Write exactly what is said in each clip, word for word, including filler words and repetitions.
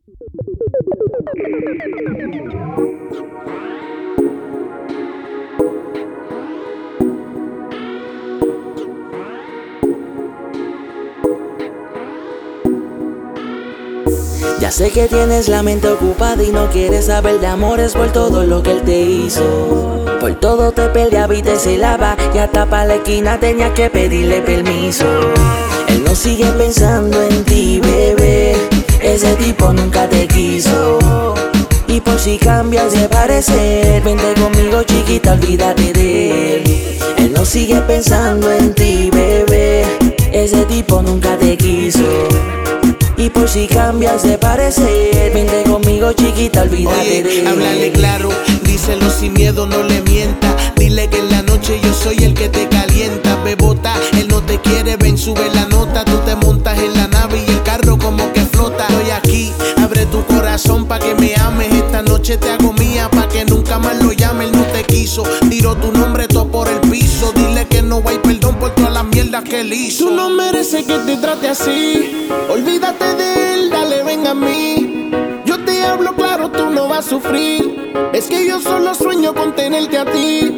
Ya sé que tienes la mente ocupada y no quieres saber de amores por todo lo que él te hizo. Por todo te peleaba y te celaba, y hasta pa' la esquina tenías que pedirle permiso. Él no sigue pensando en ti, bebé, ese tipo nunca te quiso. Y por si cambias de parecer, vente conmigo chiquita, olvídate de él. Él no sigue pensando en ti, bebé, ese tipo nunca te quiso. Y por si cambias de parecer, vente conmigo chiquita, olvídate Oye, de él. háblale claro, díselo sin miedo, no le mienta. Dile que en la noche yo soy el que te calienta. Bebota, él no te quiere, ven sube la nota. Tú te montas en la nave y el carro como que flota. Estoy aquí, abre tu corazón pa' que me ames. Esta noche te hago mía pa' que nunca más lo llame. Él no te quiso, tiro tu nombre todo por el piso. Dile que no hay perdón por todas las mierdas que él hizo. Tú no mereces que te trate así, olvídate de él, dale ven a mí. Yo te hablo claro, tú no vas a sufrir. Es que yo solo sueño con tenerte a ti.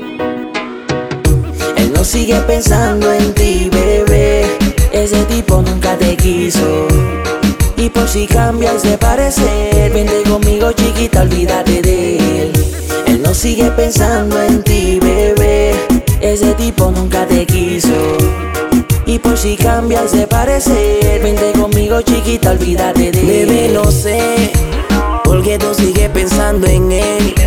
Él no sigue pensando en ti, bebé, ese tipo nunca te quiso. Y por si cambias de parecer, vente conmigo chiquita, olvídate de él. Él no sigue pensando en ti, bebé, ese tipo nunca te quiso. Y por si cambias de parecer, vente conmigo chiquita, olvídate de él. Bebé, no sé por qué tú sigues pensando en él.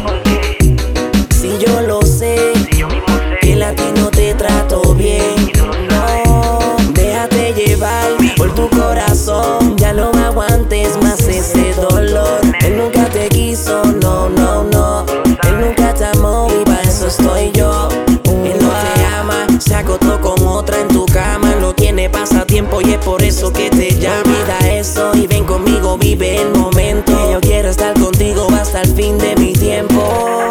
Si yo lo sé, que él a ti no te trató bien. No, déjate llevar por tu corazón. Ya no aguantes más ese dolor. Él nunca te quiso, no, no, no. Él nunca te amó y para eso estoy yo. Él no te ama, se acostó con otra en tu cama. No tiene pasatiempo y es por eso que te llama. Olvida eso y ven conmigo, vive el momento. Yo quiero estar contigo hasta el fin de mi tiempo.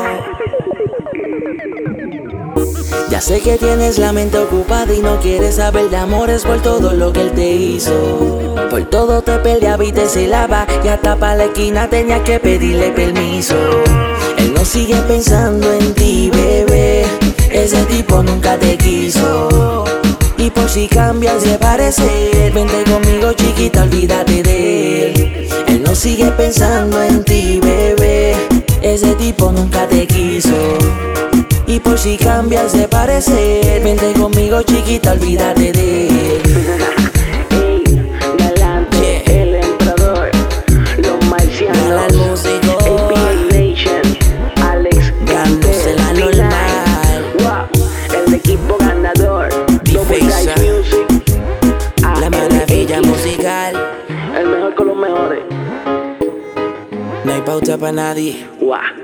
Ya sé que tienes la mente ocupada y no quieres saber de amores por todo lo que él te hizo. Por todo te peleaba y te celaba, y hasta pa' la esquina tenías que pedirle permiso. Él no sigue pensando en ti, bebé, ese tipo nunca te quiso. Y por si cambias de parecer, vente conmigo chiquita, olvídate de él. Él no sigue pensando en ti, bebé, ese tipo nunca te quiso. Y por si cambias de parecer, vente conmigo chiquita, olvídate de él. Ey, galante, yeah. El emperador, los marcianos, Gala el músico, A P A Nation, Alex dándose la normal. Wow, el equipo ganador, Double Dice Music, La maravilla musical. el mejor con los mejores. No hay pauta para nadie. Wow.